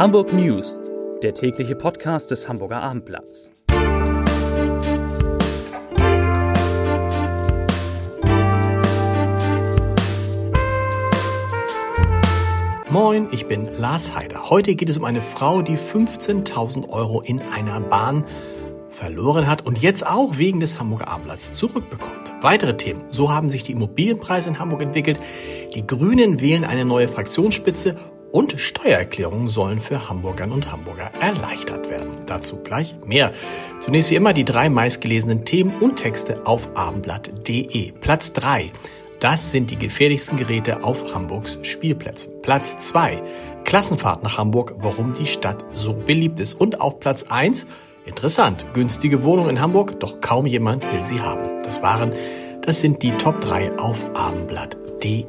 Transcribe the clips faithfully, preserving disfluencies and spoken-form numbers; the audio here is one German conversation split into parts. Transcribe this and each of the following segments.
Hamburg News, der tägliche Podcast des Hamburger Abendblatts. Moin, ich bin Lars Heider. Heute geht es um eine Frau, die fünfzehntausend Euro in einer Bahn verloren hat und jetzt auch wegen des Hamburger Abendblatts zurückbekommt. Weitere Themen: So haben sich die Immobilienpreise in Hamburg entwickelt, die Grünen wählen eine neue Fraktionsspitze und Steuererklärungen sollen für Hamburgerinnen und Hamburger erleichtert werden. Dazu gleich mehr. Zunächst wie immer die drei meistgelesenen Themen und Texte auf abendblatt punkt de. Platz drei. Das sind die gefährlichsten Geräte auf Hamburgs Spielplätzen. Platz zwei. Klassenfahrt nach Hamburg, warum die Stadt so beliebt ist. Und auf Platz eins. Interessant, günstige Wohnungen in Hamburg, doch kaum jemand will sie haben. Das waren, das sind die Top drei auf abendblatt punkt de.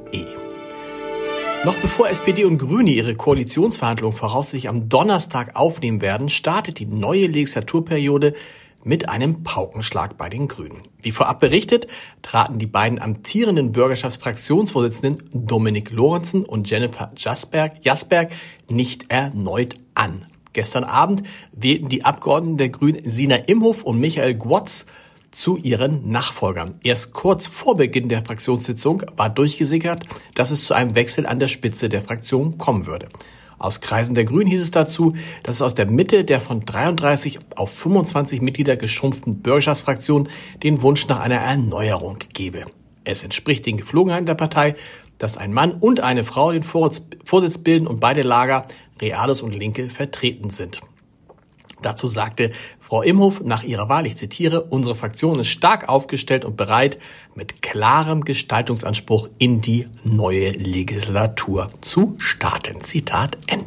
Noch bevor S P D und Grüne ihre Koalitionsverhandlungen voraussichtlich am Donnerstag aufnehmen werden, startet die neue Legislaturperiode mit einem Paukenschlag bei den Grünen. Wie vorab berichtet, traten die beiden amtierenden Bürgerschaftsfraktionsvorsitzenden Dominik Lorenzen und Jennifer Jasberg, Jasberg nicht erneut an. Gestern Abend wählten die Abgeordneten der Grünen Sina Imhof und Michael Gwotz zu ihren Nachfolgern. Erst kurz vor Beginn der Fraktionssitzung war durchgesickert, dass es zu einem Wechsel an der Spitze der Fraktion kommen würde. Aus Kreisen der Grünen hieß es dazu, dass es aus der Mitte der von dreiunddreißig auf fünfundzwanzig Mitglieder geschrumpften Bürgerschaftsfraktion den Wunsch nach einer Erneuerung gebe. Es entspricht den Geflogenheiten der Partei, dass ein Mann und eine Frau den Vorsitz bilden und beide Lager, Reales und Linke, vertreten sind. Dazu sagte Frau Imhof nach ihrer Wahl, ich zitiere, unsere Fraktion ist stark aufgestellt und bereit, mit klarem Gestaltungsanspruch in die neue Legislatur zu starten. Zitat Ende.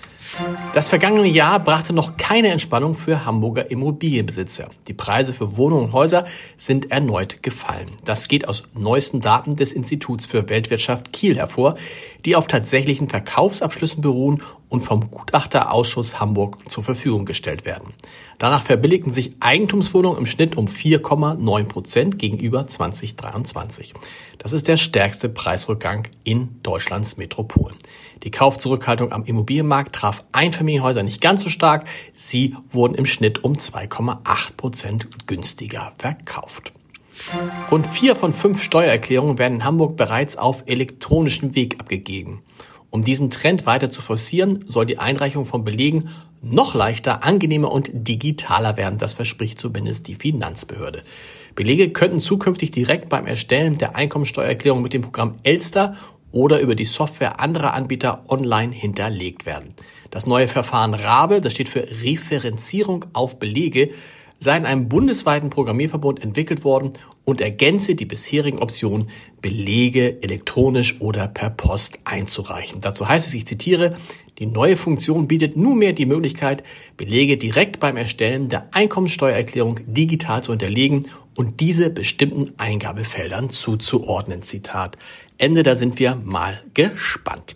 Das vergangene Jahr brachte noch keine Entspannung für Hamburger Immobilienbesitzer. Die Preise für Wohnungen und Häuser sind erneut gefallen. Das geht aus neuesten Daten des Instituts für Weltwirtschaft Kiel hervor, die auf tatsächlichen Verkaufsabschlüssen beruhen und vom Gutachterausschuss Hamburg zur Verfügung gestellt werden. Danach verbilligten sich Eigentumswohnungen im Schnitt um vier Komma neun Prozent gegenüber zwanzig dreiundzwanzig. Das ist der stärkste Preisrückgang in Deutschlands Metropolen. Die Kaufzurückhaltung am Immobilienmarkt traf Einfamilienhäuser nicht ganz so stark. Sie wurden im Schnitt um zwei Komma acht Prozent günstiger verkauft. Rund vier von fünf Steuererklärungen werden in Hamburg bereits auf elektronischem Weg abgegeben. Um diesen Trend weiter zu forcieren, soll die Einreichung von Belegen noch leichter, angenehmer und digitaler werden. Das verspricht zumindest die Finanzbehörde. Belege könnten zukünftig direkt beim Erstellen der Einkommensteuererklärung mit dem Programm Elster oder über die Software anderer Anbieter online hinterlegt werden. Das neue Verfahren RABE, das steht für Referenzierung auf Belege, sei in einem bundesweiten Programmierverbund entwickelt worden und ergänze die bisherigen Optionen, Belege elektronisch oder per Post einzureichen. Dazu heißt es, ich zitiere, die neue Funktion bietet nunmehr die Möglichkeit, Belege direkt beim Erstellen der Einkommensteuererklärung digital zu hinterlegen und diese bestimmten Eingabefeldern zuzuordnen. Zitat Ende, da sind wir mal gespannt.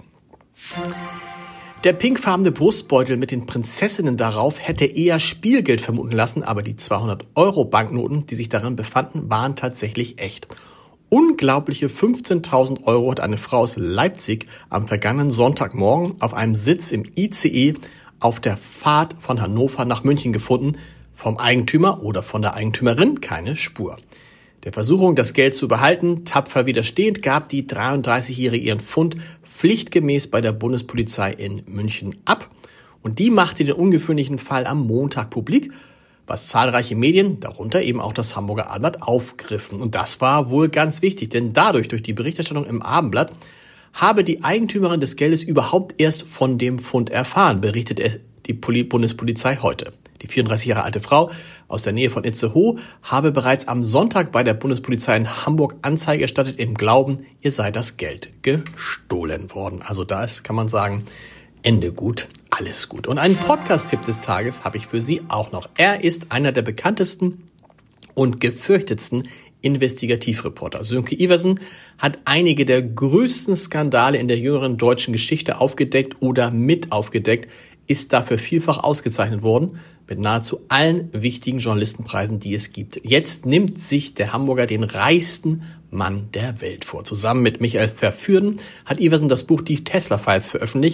Der pinkfarbene Brustbeutel mit den Prinzessinnen darauf hätte eher Spielgeld vermuten lassen, aber die zweihundert-Euro-Banknoten, die sich darin befanden, waren tatsächlich echt. Unglaubliche fünfzehntausend Euro hat eine Frau aus Leipzig am vergangenen Sonntagmorgen auf einem Sitz im I C E auf der Fahrt von Hannover nach München gefunden. Vom Eigentümer oder von der Eigentümerin keine Spur. Der Versuchung, das Geld zu behalten, tapfer widerstehend, gab die dreiunddreißigjährige ihren Fund pflichtgemäß bei der Bundespolizei in München ab. Und die machte den ungewöhnlichen Fall am Montag publik, was zahlreiche Medien, darunter eben auch das Hamburger Abendblatt, aufgriffen. Und das war wohl ganz wichtig, denn dadurch, durch die Berichterstattung im Abendblatt, habe die Eigentümerin des Geldes überhaupt erst von dem Fund erfahren, berichtet die Bundespolizei heute. Die vierunddreißig Jahre alte Frau aus der Nähe von Itzehoe habe bereits am Sonntag bei der Bundespolizei in Hamburg Anzeige erstattet, im Glauben, ihr sei das Geld gestohlen worden. Also da ist, kann man sagen, Ende gut, alles gut. Und einen Podcast-Tipp des Tages habe ich für Sie auch noch. Er ist einer der bekanntesten und gefürchtetsten Investigativreporter. Sönke Iversen hat einige der größten Skandale in der jüngeren deutschen Geschichte aufgedeckt oder mit aufgedeckt, ist dafür vielfach ausgezeichnet worden, mit nahezu allen wichtigen Journalistenpreisen, die es gibt. Jetzt nimmt sich der Hamburger den reichsten Mann der Welt vor. Zusammen mit Michael Verfürden hat Iversen das Buch Die Tesla-Files veröffentlicht,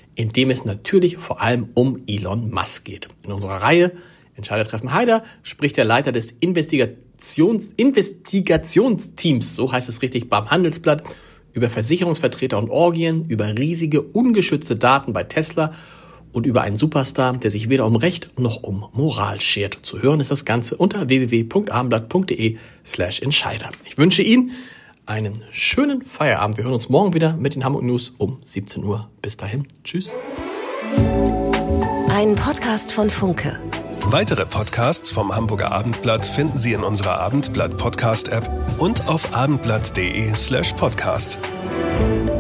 in dem es natürlich vor allem um Elon Musk geht. In unserer Reihe Entscheider treffen Heider spricht der Leiter des Investigations- Investigationsteams, so heißt es richtig, beim Handelsblatt, über Versicherungsvertreter und Orgien, über riesige ungeschützte Daten bei Tesla und über einen Superstar, der sich weder um Recht noch um Moral schert. Zu hören ist das Ganze unter w w w punkt abendblatt punkt de slash Entscheider. Ich wünsche Ihnen einen schönen Feierabend. Wir hören uns morgen wieder mit den Hamburg News um siebzehn Uhr. Bis dahin. Tschüss. Ein Podcast von Funke. Weitere Podcasts vom Hamburger Abendblatt finden Sie in unserer Abendblatt Podcast App und auf abendblatt punkt de slash podcast.